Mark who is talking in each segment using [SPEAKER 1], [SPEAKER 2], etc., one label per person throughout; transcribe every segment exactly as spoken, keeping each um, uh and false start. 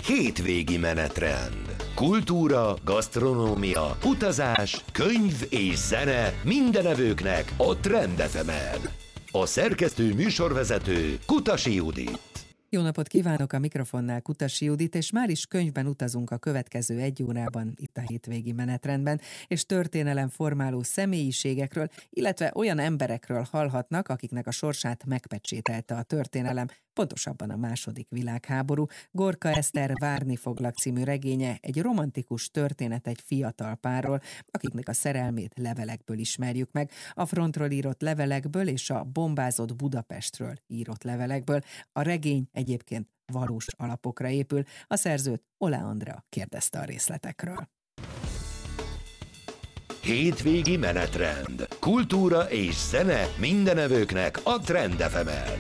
[SPEAKER 1] Hétvégi menetrend. Kultúra, gasztronómia, utazás, könyv és zene minden evőknek a Trend ef emen. A szerkesztő műsorvezető Kutasi Judit.
[SPEAKER 2] Jó napot kívánok, a mikrofonnál Kutasi Judit, és már is könyvben utazunk a következő egy órában itt a hétvégi menetrendben, és történelemformáló személyiségekről, illetve olyan emberekről hallhatnak, akiknek a sorsát megpecsételte a történelem, pontosabban a második világháború. Gorka Eszter Várni foglak című regénye egy romantikus történet egy fiatal párról, akiknek a szerelmét levelekből ismerjük meg, a frontról írott levelekből és a bombázott Budapestről írott levelekből. A regény egyébként valós alapokra épül. A szerzőt Oláh Andrea kérdezte a részletekről.
[SPEAKER 1] Hétvégi menetrend. Kultúra és zene minden evőknek a Trend ef emen.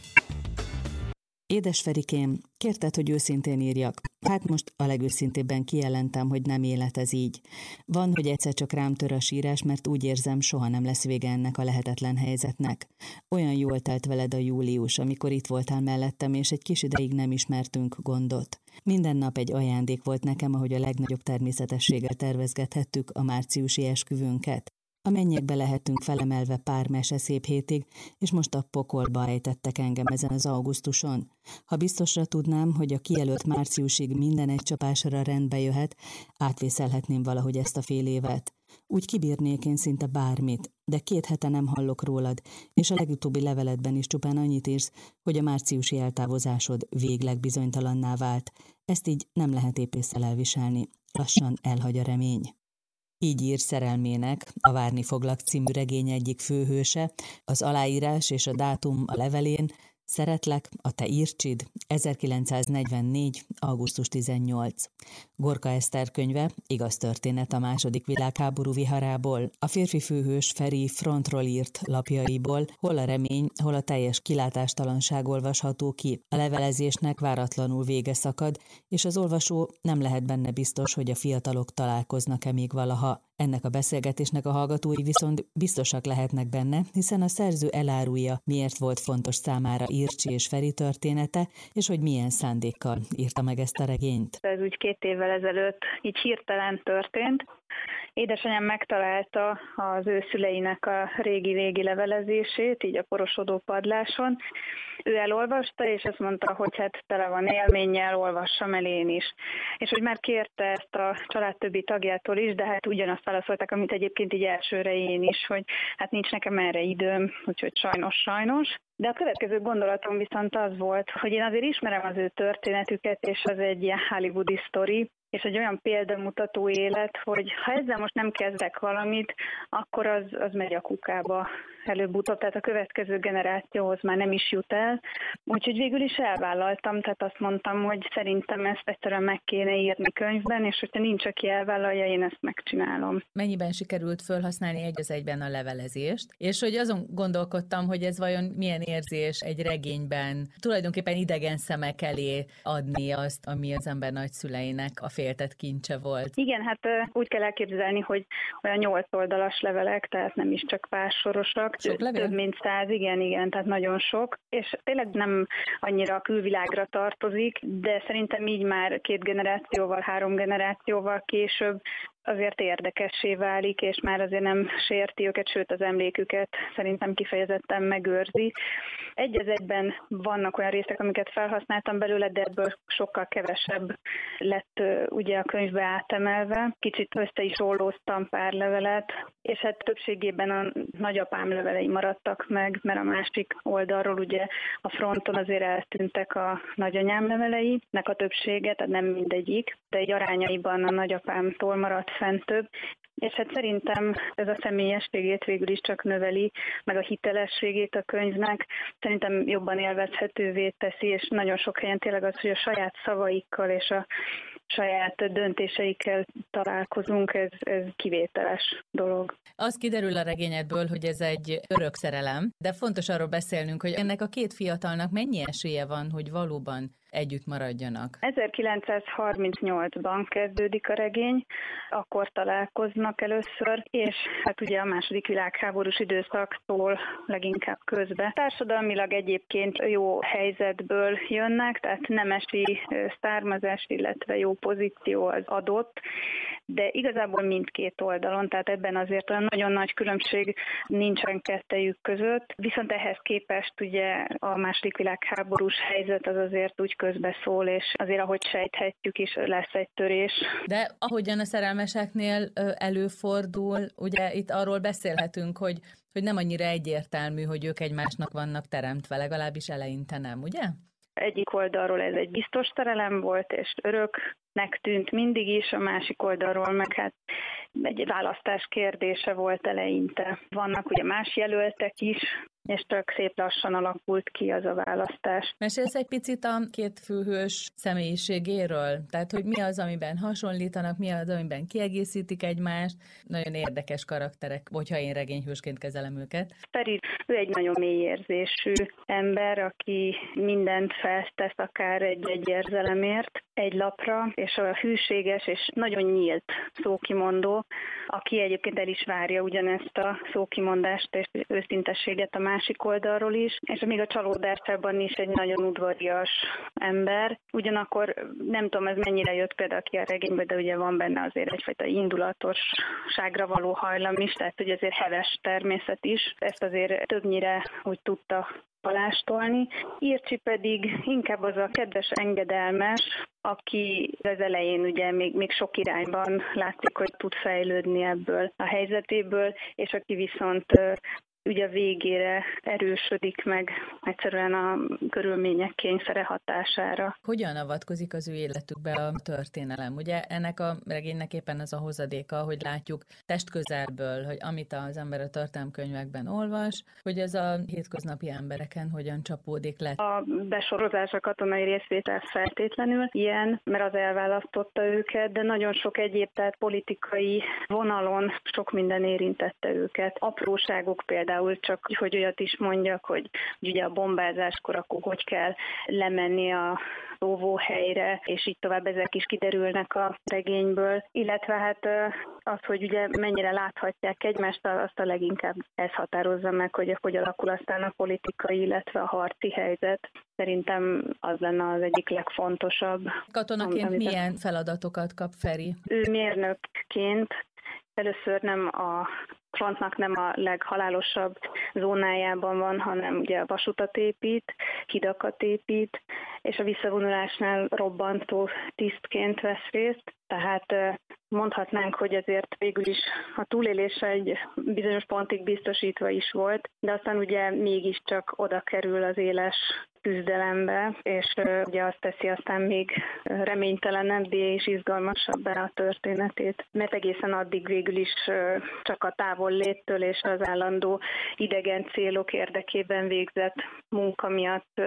[SPEAKER 3] Édes Ferikém, kérted, hogy őszintén írjak. Hát most a legőszintébben kijelentem, hogy nem élet ez így. Van, hogy egyszer csak rám tör a sírás, mert úgy érzem, soha nem lesz vége ennek a lehetetlen helyzetnek. Olyan jól telt veled a július, amikor itt voltál mellettem, és egy kis ideig nem ismertünk gondot. Minden nap egy ajándék volt nekem, ahogy a legnagyobb természetességgel tervezgethettük a márciusi esküvőnket. A mennyekbe lehetünk felemelve pár mese szép hétig, és most a pokolba ejtettek engem ezen az augusztuson. Ha biztosra tudnám, hogy a kijelölt márciusig minden egy csapásra rendbe jöhet, átvészelhetném valahogy ezt a fél évet. Úgy kibírnék én szinte bármit, de két hete nem hallok rólad, és a legutóbbi leveledben is csupán annyit írsz, hogy a márciusi eltávozásod végleg bizonytalanná vált. Ezt így nem lehet épésszel elviselni. Lassan elhagy a remény. Így ír szerelmének a Várni foglak című regény egyik főhőse, az aláírás és a dátum a levelén: szeretlek, a te Ircsid, ezerkilencszáznegyvennégy. augusztus tizennyolcadika. Gorka Eszter könyve, igaz történet a második világháború viharából, a férfi főhős Feri frontról írt lapjaiból, hol a remény, hol a teljes kilátástalanság olvasható ki. A levelezésnek váratlanul vége szakad, és az olvasó nem lehet benne biztos, hogy a fiatalok találkoznak-e még valaha. Ennek a beszélgetésnek a hallgatói viszont biztosak lehetnek benne, hiszen a szerző elárulja, miért volt fontos számára Ircsi és Feri története, és hogy milyen szándékkal írta meg ezt a regényt.
[SPEAKER 4] Ez úgy két évvel ezelőtt így hirtelen történt. Édesanyám megtalálta az ő szüleinek a régi-régi levelezését, így a porosodó padláson. Ő elolvasta, és azt mondta, hogy hát tele van élménnyel, olvassam el én is. És hogy már kérte ezt a család többi tagjától is, de hát ugyanazt válaszolták, amit egyébként így elsőre én is, hogy hát nincs nekem erre időm, úgyhogy sajnos, sajnos. De a következő gondolatom viszont az volt, hogy én azért ismerem az ő történetüket, és az egy ilyen hollywoodi sztori, és egy olyan példamutató élet, hogy ha ezzel most nem kezdek valamit, akkor az, az megy a kukába előbb-utóbb, tehát a következő generációhoz már nem is jut el. Úgyhogy végül is elvállaltam, tehát azt mondtam, hogy szerintem ezt egyszerűen meg kéne írni könyvben, és hogyha nincs, aki elvállalja, én ezt megcsinálom.
[SPEAKER 5] Mennyiben sikerült felhasználni egy az egyben a levelezést, és hogy azon gondolkodtam, hogy ez vajon milyen érzés egy regényben tulajdonképpen idegen szemek elé adni azt, ami az ember nagyszüleinek a féltett kincse volt.
[SPEAKER 4] Igen, hát úgy kell elképzelni, hogy olyan nyolc oldalas levelek, tehát nem is csak pár sorosak.
[SPEAKER 5] Sok levél?
[SPEAKER 4] Több mint száz, igen, igen, tehát nagyon sok. És tényleg nem annyira a külvilágra tartozik, de szerintem így már két generációval, három generációval később azért érdekessé válik, és már azért nem sérti őket, sőt az emléküket szerintem kifejezetten megőrzi. Egy az egyben vannak olyan részek, amiket felhasználtam belőle, de ebből sokkal kevesebb lett ugye a könyvbe átemelve. Kicsit össze is ollóztam pár levelet, és hát többségében a nagyapám levelei maradtak meg, mert a másik oldalról ugye a fronton azért eltűntek a nagyanyám leveleinek a többsége, tehát nem mindegyik, de egy arányaiban a nagyapámtól maradt fent több, és hát szerintem ez a személyességét végül is csak növeli, meg a hitelességét a könyvnek, szerintem jobban élvezhetővé teszi, és nagyon sok helyen tényleg az, hogy a saját szavaikkal és a saját döntéseikkel találkozunk, ez, ez kivételes dolog.
[SPEAKER 5] Az kiderül a regényedből, hogy ez egy örök szerelem, de fontos arról beszélnünk, hogy ennek a két fiatalnak mennyi esélye van, hogy valóban együtt maradjanak?
[SPEAKER 4] ezerkilencszázharmincnyolcban kezdődik a regény, akkor találkoznak először, és hát ugye a második világháborús időszaktól leginkább közbe. Társadalmilag egyébként jó helyzetből jönnek, tehát nemesi származás, illetve jó pozíció az adott, de igazából mindkét oldalon, tehát ebben azért olyan nagyon nagy különbség nincsen kettejük között, viszont ehhez képest ugye a második világháborús helyzet az azért úgy közbeszól, és azért ahogy sejthetjük is lesz egy törés.
[SPEAKER 5] De ahogyan a szerelmeseknél előfordul, ugye itt arról beszélhetünk, hogy, hogy nem annyira egyértelmű, hogy ők egymásnak vannak teremtve, legalábbis eleinte nem, ugye?
[SPEAKER 4] Egyik oldalról ez egy biztos szerelem volt, és öröknek tűnt mindig is, a másik oldalról meg hát egy választás kérdése volt eleinte. Vannak ugye más jelöltek is, és csak szép lassan alakult ki az a választás.
[SPEAKER 5] Mesélsz egy picit a két főhős személyiségéről? Tehát, hogy mi az, amiben hasonlítanak, mi az, amiben kiegészítik egymást? Nagyon érdekes karakterek, hogyha én regényhősként kezelem őket.
[SPEAKER 4] Feri, ő egy nagyon mély érzésű ember, aki mindent feltesz akár egy-egy érzelemért egy lapra, és a hűséges és nagyon nyílt szókimondó, aki egyébként el is várja ugyanezt a szókimondást és őszintességet a másik oldalról is, és még a csalódásában is egy nagyon udvarias ember. Ugyanakkor nem tudom, ez mennyire jött például ki a regénybe, de ugye van benne azért egyfajta indulatosságra való hajlam is, tehát hogy azért heves természet is. Ezt azért többnyire úgy tudta palástolni. Ircsi pedig inkább az a kedves engedelmes, aki az elején ugye még, még sok irányban látszik, hogy tud fejlődni ebből a helyzetéből, és aki viszont ugye a végére erősödik meg egyszerűen a körülmények kényszere hatására.
[SPEAKER 5] Hogyan avatkozik az ő életükbe a történelem? Ugye ennek a regénynek éppen az a hozadéka, hogy látjuk testközelből, hogy amit az ember a történelemkönyvekben olvas, hogy ez a hétköznapi embereken hogyan csapódik le.
[SPEAKER 4] A besorozás, a katonai részvétel feltétlenül ilyen, mert az elválasztotta őket, de nagyon sok egyéb, tehát politikai vonalon sok minden érintette őket. Apróságok például, csak hogy olyat is mondjak, hogy ugye a bombázáskor akkor hogy kell lemenni a óvóhelyre, és így tovább ezek is kiderülnek a regényből. Illetve hát az, hogy ugye mennyire láthatják egymást, azt a leginkább ez határozza meg, hogy hogy alakul aztán a politikai, illetve a harci helyzet. Szerintem az lenne az egyik legfontosabb.
[SPEAKER 5] Katonaként amit milyen feladatokat kap Feri?
[SPEAKER 4] Ő mérnökként először nem a frontnak nem a leghalálosabb zónájában van, hanem ugye vasutat épít, hidakat épít, és a visszavonulásnál robbantó tisztként vesz részt. Tehát mondhatnánk, hogy ezért végül is a túlélése egy bizonyos pontig biztosítva is volt, de aztán ugye mégiscsak oda kerül az éles küzdelembe, és ugye azt teszi aztán még reménytelenebbé és izgalmasabbá a történetét, mert egészen addig végül is csak a távolléttől és az állandó idegen célok érdekében végzett munka miatt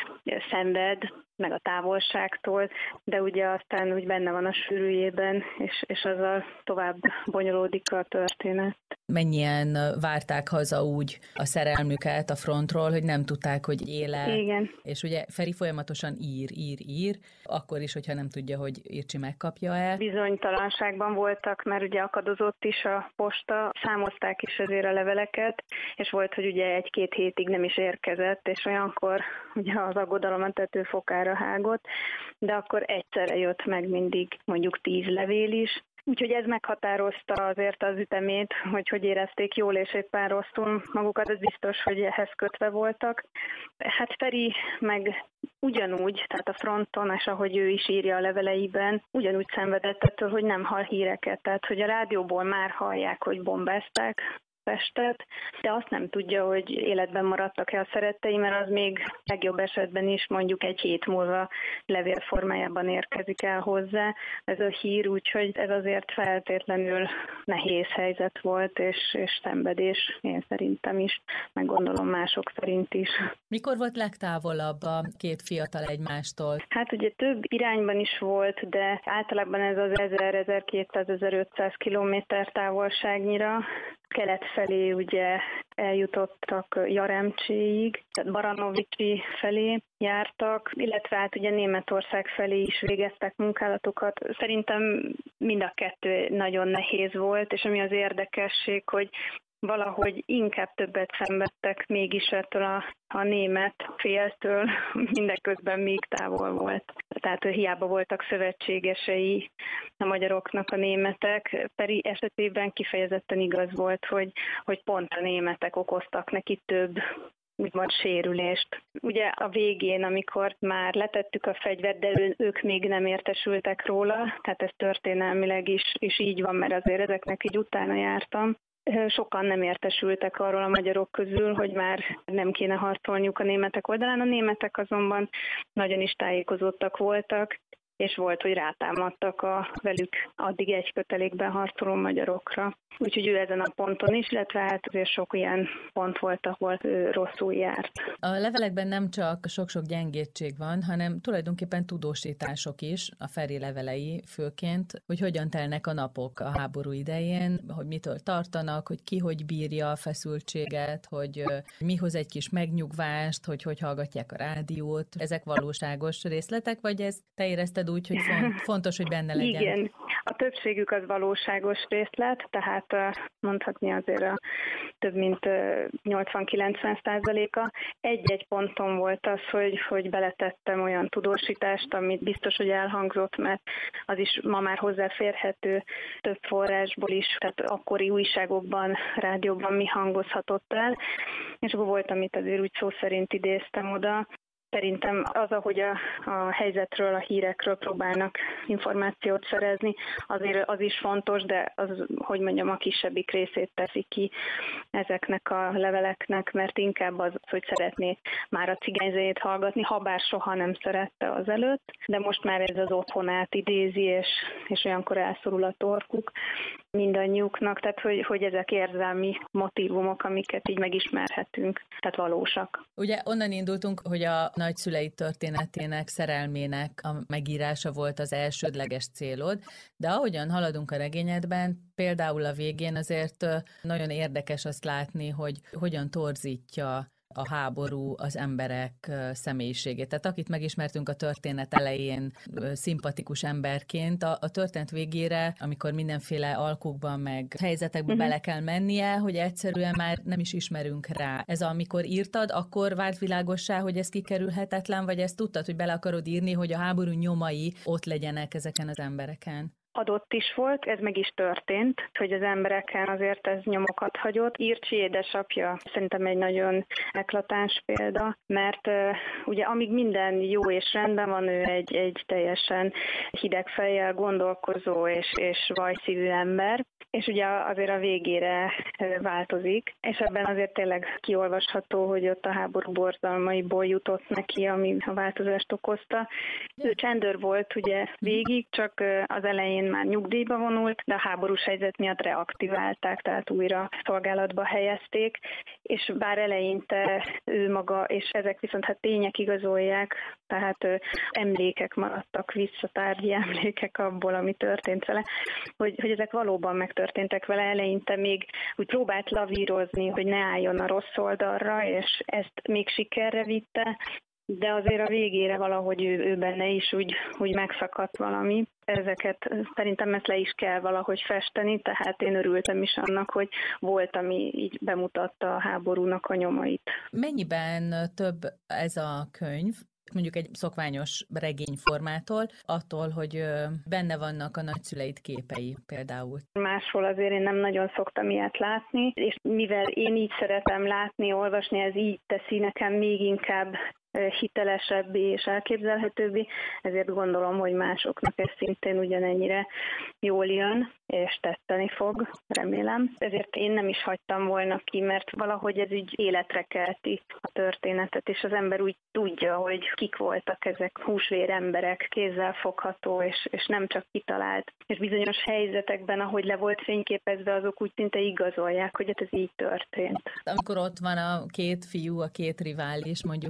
[SPEAKER 4] szenved, meg a távolságtól, de ugye aztán úgy benne van a sűrűjében, és, és azzal tovább bonyolódik a történet.
[SPEAKER 5] Mennyien várták haza úgy a szerelmüket a frontról, hogy nem tudták, hogy éle.
[SPEAKER 4] Igen.
[SPEAKER 5] És ugye Feri folyamatosan ír, ír, ír, akkor is, hogyha nem tudja, hogy Ircsi megkapja-e.
[SPEAKER 4] Bizonytalanságban voltak, mert ugye akadozott is a posta, számozták is azért a leveleket, és volt, hogy ugye egy-két hétig nem is érkezett, és olyankor ugye az aggodalom a tetőfokára hágott, de akkor egyszerre jött meg mindig mondjuk tíz levél is. Úgyhogy ez meghatározta azért az ütemét, hogy hogy érezték jól és éppen rosszul magukat, ez biztos, hogy ehhez kötve voltak. Hát Feri meg ugyanúgy, tehát a fronton, és ahogy ő is írja a leveleiben, ugyanúgy szenvedett ettől, hogy nem hall híreket, tehát hogy a rádióból már hallják, hogy bombázták Pestet, de azt nem tudja, hogy életben maradtak-e a szerettei, mert az még legjobb esetben is mondjuk egy hét múlva levélformájában érkezik el hozzá ez a hír, úgyhogy ez azért feltétlenül nehéz helyzet volt, és, és szenvedés, én szerintem is, meg gondolom mások szerint is.
[SPEAKER 5] Mikor volt legtávolabb a két fiatal egymástól?
[SPEAKER 4] Hát ugye több irányban is volt, de általában ez az ezer-ezerkétszáz-ezerötszáz kilométer távolságnyira kelet felé ugye eljutottak Jaremcséig, tehát Baranovicsi felé jártak, illetve hát ugye Németország felé is végeztek munkálatokat. Szerintem mind a kettő nagyon nehéz volt, és ami az érdekesség, hogy valahogy inkább többet szenvedtek mégis ettől a, a német féltől, mindeközben még távol volt. Tehát hiába voltak szövetségesei a magyaroknak a németek, Peri esetében kifejezetten igaz volt, hogy, hogy pont a németek okoztak neki több úgymond sérülést. Ugye a végén, amikor már letettük a fegyvert, de ők még nem értesültek róla, tehát ez történelmileg is, is így van, mert azért ezeknek így utána jártam. Sokan nem értesültek arról a magyarok közül, hogy már nem kéne harcolniuk a németek oldalán. A németek azonban nagyon is tájékozottak voltak, és volt, hogy rátámadtak a velük addig egy kötelékben harcoló magyarokra. Úgyhogy ő ezen a ponton is, illetve hát azért sok ilyen pont volt, ahol ő rosszul járt.
[SPEAKER 5] A levelekben nem csak sok-sok gyengétség van, hanem tulajdonképpen tudósítások is, a Feri levelei főként, hogy hogyan telnek a napok a háború idején, hogy mitől tartanak, hogy ki hogy bírja a feszültséget, hogy mi hoz egy kis megnyugvást, hogy hogy hallgatják a rádiót. Ezek valóságos részletek, vagy ezt te érezted úgy, hogy fontos, hogy benne legyen?
[SPEAKER 4] Igen, a többségük az valóságos részlet, tehát mondhatni azért a több mint nyolcvan-kilencven százaléka. Egy-egy ponton volt az, hogy, hogy beletettem olyan tudósítást, amit biztos, hogy elhangzott, mert az is ma már hozzáférhető több forrásból is, tehát akkori újságokban, rádióban mi hangozhatott el, és akkor volt, amit azért úgy szó szerint idéztem oda. Szerintem az, ahogy a, a helyzetről, a hírekről próbálnak információt szerezni, azért az is fontos, de az, hogy mondjam, a kisebbik részét teszi ki ezeknek a leveleknek, mert inkább az, hogy szeretné már a cigányzenét hallgatni, ha bár soha nem szerette azelőtt, de most már ez az otthonát idézi, és, és olyankor elszorul a torkuk mindannyiuknak, tehát hogy, hogy ezek érzelmi motívumok, amiket így megismerhetünk, tehát valósak.
[SPEAKER 5] Ugye onnan indultunk, hogy a nagyszüleid történetének, szerelmének a megírása volt az elsődleges célod, de ahogyan haladunk a regényedben, például a végén azért nagyon érdekes azt látni, hogy hogyan torzítja a háború az emberek személyiségét. Tehát akit megismertünk a történet elején szimpatikus emberként, a, a történet végére, amikor mindenféle alkukban meg helyzetekbe uh-huh. bele kell mennie, hogy egyszerűen már nem is ismerünk rá. Ez amikor írtad, akkor vált világossá, hogy ez kikerülhetetlen, vagy ezt tudtad, hogy bele akarod írni, hogy a háború nyomai ott legyenek ezeken az embereken?
[SPEAKER 4] Adott is volt, ez meg is történt, hogy az embereken azért ez nyomokat hagyott. Ircsi édesapja szerintem egy nagyon eklatáns példa, mert uh, ugye amíg minden jó és rendben van, ő egy, egy teljesen hideg fejjel gondolkozó és, és vajszívű ember, és ugye azért a végére változik, és ebben azért tényleg kiolvasható, hogy ott a háború borzalmaiból jutott neki, ami a változást okozta. Ő csendőr volt ugye végig, csak az elején már nyugdíjba vonult, de a háborús helyzet miatt reaktiválták, tehát újra szolgálatba helyezték, és bár eleinte ő maga, és ezek viszont hát tények igazolják, tehát ö, emlékek maradtak vissza, tárgyi emlékek abból, ami történt vele, hogy, hogy ezek valóban megtörténtek vele. Eleinte még úgy próbált lavírozni, hogy ne álljon a rossz oldalra, és ezt még sikerre vitte, de azért a végére valahogy ő, ő benne is úgy, úgy megszakadt valami. Ezeket szerintem ezt le is kell valahogy festeni, tehát én örültem is annak, hogy volt, ami így bemutatta a háborúnak a nyomait.
[SPEAKER 5] Mennyiben több ez a könyv, mondjuk egy szokványos regényformától, attól, hogy benne vannak a nagyszüleid képei például?
[SPEAKER 4] Máshol azért én nem nagyon szoktam ilyet látni, és mivel én így szeretem látni, olvasni, ez így teszi nekem még inkább hitelesebbé és elképzelhetőbbé, ezért gondolom, hogy másoknak ez szintén ugyanennyire jól jön, és tetszeni fog, remélem. Ezért én nem is hagytam volna ki, mert valahogy ez így életre kelti a történetet, és az ember úgy tudja, hogy kik voltak ezek húsvér emberek, kézzelfogható, és, és nem csak kitalált. És bizonyos helyzetekben, ahogy le volt fényképezve, azok úgy szinte igazolják, hogy ez így történt.
[SPEAKER 5] Amikor ott van a két fiú, a két rivális, mondjuk a lány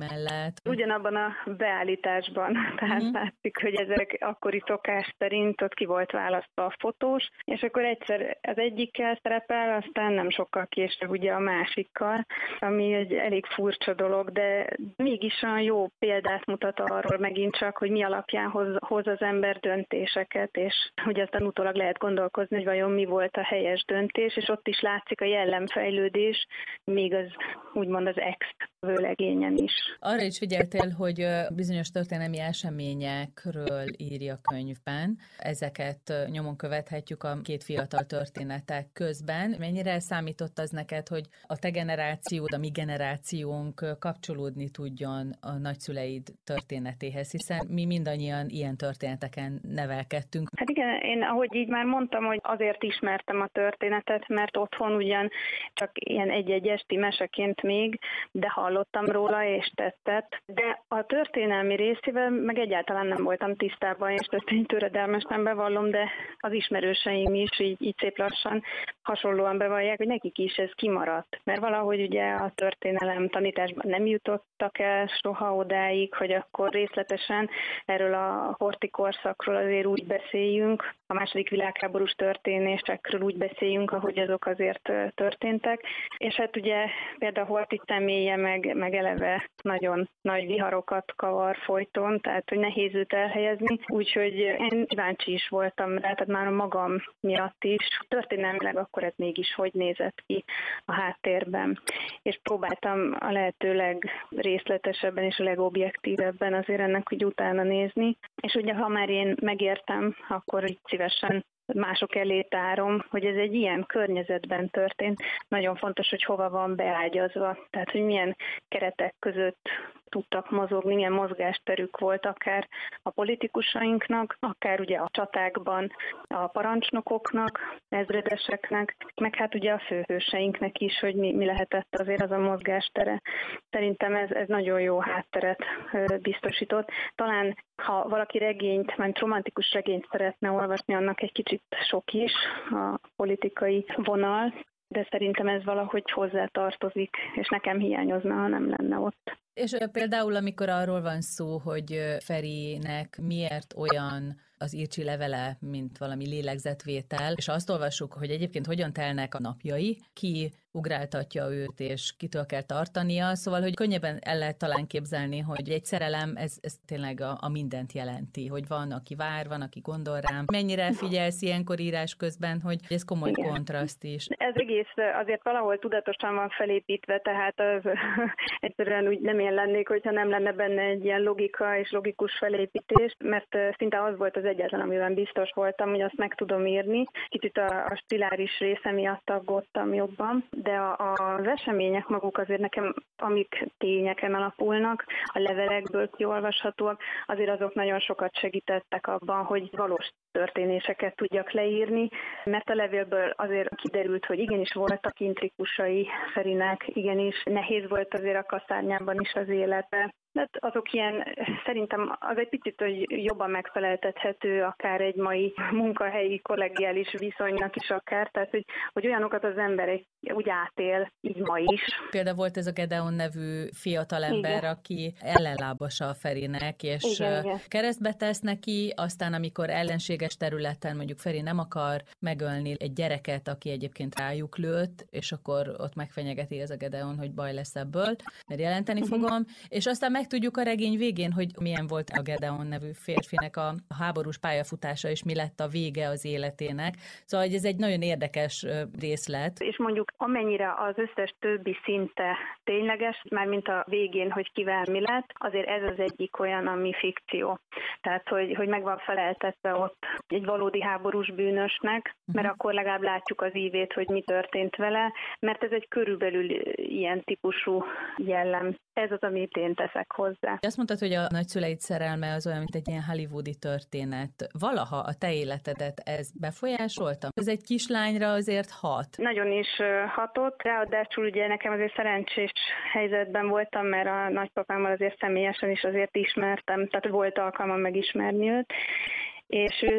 [SPEAKER 5] mellett.
[SPEAKER 4] Ugyanabban a beállításban, tehát mm. látszik, hogy ezek akkori szokás szerint ott ki volt választva a fotós, és akkor egyszer az egyikkel szerepel, aztán nem sokkal később ugye a másikkal, ami egy elég furcsa dolog, de mégis olyan jó példát mutat arról megint csak, hogy mi alapján hoz, hoz az ember döntéseket, és hogy aztán utólag lehet gondolkozni, hogy vajon mi volt a helyes döntés, és ott is látszik a jellemfejlődés, még az úgymond az ex vőlegényen is.
[SPEAKER 5] Arra is figyeltél, hogy bizonyos történelmi eseményekről írja könyvben. Ezeket nyomon követhetjük a két fiatal történetek közben. Mennyire számított az neked, hogy a te generációd, a mi generációnk kapcsolódni tudjon a nagyszüleid történetéhez, hiszen mi mindannyian ilyen történeteken nevelkedtünk.
[SPEAKER 4] Hát igen, én ahogy így már mondtam, hogy azért ismertem a történetet, mert otthon ugyan csak ilyen egy-egy esti meseként még, de hallottam róla és tetszett, de a történelmi részével meg egyáltalán nem voltam tisztában, és ezt én töredelmesen bevallom, de az ismerőseim is így, így szép lassan hasonlóan bevallják, hogy nekik is ez kimaradt. Mert valahogy ugye a történelem tanításban nem jutottak el soha odáig, hogy akkor részletesen erről a horthy korszakról azért úgy beszéljünk, a második világháborús történésekről úgy beszéljünk, ahogy azok azért történtek. És hát ugye például Horthy személye meg, meg eleve nagyon nagy viharokat kavar folyton, tehát hogy nehéz őt elhelyezni. Úgyhogy én kíváncsi is voltam rá, tehát már a magam miatt is. Történelmileg akkor ez mégis hogy nézett ki a háttérben. És próbáltam a lehető legrészletesebben és a legobjektívebben azért ennek úgy utána nézni. És ugye ha már én megértem, akkor így szívesen mások elé tárom, hogy ez egy ilyen környezetben történt. Nagyon fontos, hogy hova van beágyazva, tehát hogy milyen keretek között tudtak mozogni, milyen mozgásterük volt akár a politikusainknak, akár ugye a csatákban a parancsnokoknak, ezredeseknek, meg hát ugye a főhőseinknek is, hogy mi, mi lehetett azért az a mozgástere. Szerintem ez, ez nagyon jó hátteret biztosított. Talán, ha valaki regényt, vagy romantikus regényt szeretne olvasni, annak egy kicsit sok is a politikai vonal, de szerintem ez valahogy hozzá tartozik, és nekem hiányozna, ha nem lenne ott.
[SPEAKER 5] És például, amikor arról van szó, hogy Ferinek miért olyan az Ircsi levele, mint valami lélegzetvétel, és azt olvassuk, hogy egyébként hogyan telnek a napjai, ki ugráltatja őt, és kitől kell tartania, szóval, hogy könnyebben el lehet talán képzelni, hogy egy szerelem, ez, ez tényleg a, a mindent jelenti, hogy van, aki vár, van, aki gondol rám. Mennyire figyelsz ilyenkor írás közben, hogy ez komoly Igen. kontraszt is?
[SPEAKER 4] Ez egész azért valahol tudatosan van felépítve, tehát az egyszerűen úgy nem én lennék, hogyha nem lenne benne egy ilyen logika és logikus felépítés, mert szinte az volt az egyetlen, amiben biztos voltam, hogy azt meg tudom írni. Kicsit a, a stiláris része miatt aggódtam jobban, de a, az események maguk azért nekem, amik tényeken alapulnak, a levelekből kiolvashatóak, azért azok nagyon sokat segítettek abban, hogy valós történéseket tudjak leírni, mert a levélből azért kiderült, hogy igenis voltak intrikusai Ferinek, igenis nehéz volt azért a kaszárnyában is az élete. De azok ilyen, szerintem az egy picit hogy jobban megfeleltethető akár egy mai munkahelyi kollegiális viszonynak is akár, tehát hogy, hogy olyanokat az ember úgy átél így ma is.
[SPEAKER 5] Például volt ez a Gedeon nevű fiatalember, igen. aki ellenlábasa a Ferinek, és igen, igen. keresztbe tesz neki, aztán amikor ellenséges területen mondjuk Feri nem akar megölni egy gyereket, aki egyébként rájuk lőtt, és akkor ott megfenyegeti ez a Gedeon, hogy baj lesz ebből, mert jelenteni uh-huh. fogom, és aztán megtudjuk a regény végén, hogy milyen volt a Gedeon nevű férfinek a háborús pályafutása, és mi lett a vége az életének. Szóval ez egy nagyon érdekes részlet.
[SPEAKER 4] És mondjuk amennyire az összes többi szinte tényleges, már mint a végén, hogy kivel mi lett, azért ez az egyik olyan, ami fikció. Tehát, hogy, hogy meg van feleltetve ott egy valódi háborús bűnösnek, uh-huh. mert akkor legalább látjuk az ívét, hogy mi történt vele, mert ez egy körülbelül ilyen típusú jellem. Ez az, amit én teszek hozzá.
[SPEAKER 5] Azt mondtad, hogy a nagyszüleid szerelme az olyan, mint egy ilyen hollywoodi történet. Valaha a te életedet ez befolyásolta? Ez egy kislányra azért hat.
[SPEAKER 4] Nagyon is hatott, ráadásul ugye nekem azért szerencsés helyzetben voltam, mert a nagypapámmal azért személyesen is azért ismertem, tehát volt alkalmam megismerni őt, és ő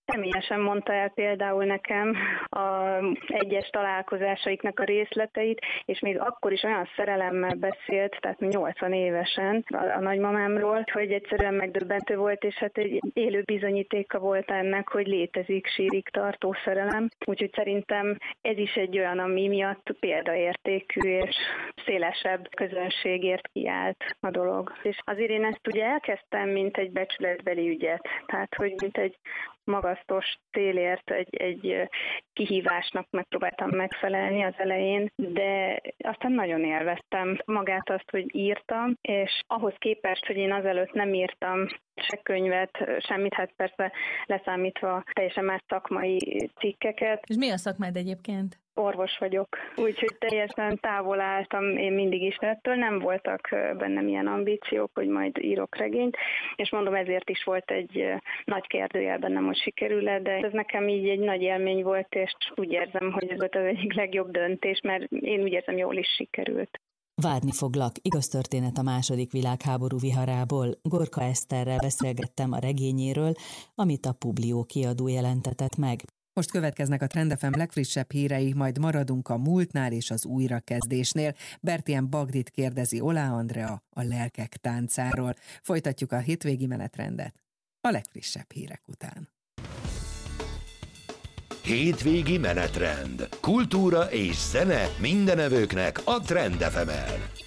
[SPEAKER 4] Személyesen mondta el például nekem a egyes találkozásaiknak a részleteit, és még akkor is olyan szerelemmel beszélt, tehát nyolcvan évesen a nagymamámról, hogy egyszerűen megdöbbentő volt, és hát egy élő bizonyítéka volt ennek, hogy létezik sírig tartó szerelem. Úgyhogy szerintem ez is egy olyan, ami miatt példaértékű és szélesebb közönségért kiállt a dolog. És azért én ezt ugye elkezdtem, mint egy becsületbeli ügyet, tehát hogy mint egy magasztos célért, egy, egy kihívásnak megpróbáltam megfelelni az elején, de aztán nagyon élveztem magát azt, hogy írtam, és ahhoz képest, hogy én azelőtt nem írtam se könyvet, semmit, hát persze leszámítva teljesen más szakmai cikkeket.
[SPEAKER 5] És mi a szakmád egyébként?
[SPEAKER 4] Orvos vagyok, úgyhogy teljesen távol álltam én mindig is ettől, nem voltak bennem ilyen ambíciók, hogy majd írok regényt, és mondom, ezért is volt egy nagy kérdőjel bennem, hogy sikerül-e, de ez nekem így egy nagy élmény volt, és úgy érzem, hogy ez volt az egyik legjobb döntés, mert én úgy érzem, jól is sikerült.
[SPEAKER 3] Várni foglak, igaz történet a második világháború viharából. Gorka Eszterrel beszélgettem a regényéről, amit a Publio kiadó jelentetett meg.
[SPEAKER 2] Most következnek a Trend ef em legfrissebb hírei, majd maradunk a múltnál és az újrakezdésnél. Bertien Bagdit kérdezi Olá Andrea a lelkek táncáról. Folytatjuk a hétvégi menetrendet a legfrissebb hírek után.
[SPEAKER 1] Hétvégi menetrend. Kultúra és zene mindenevőknek a Trend ef emen.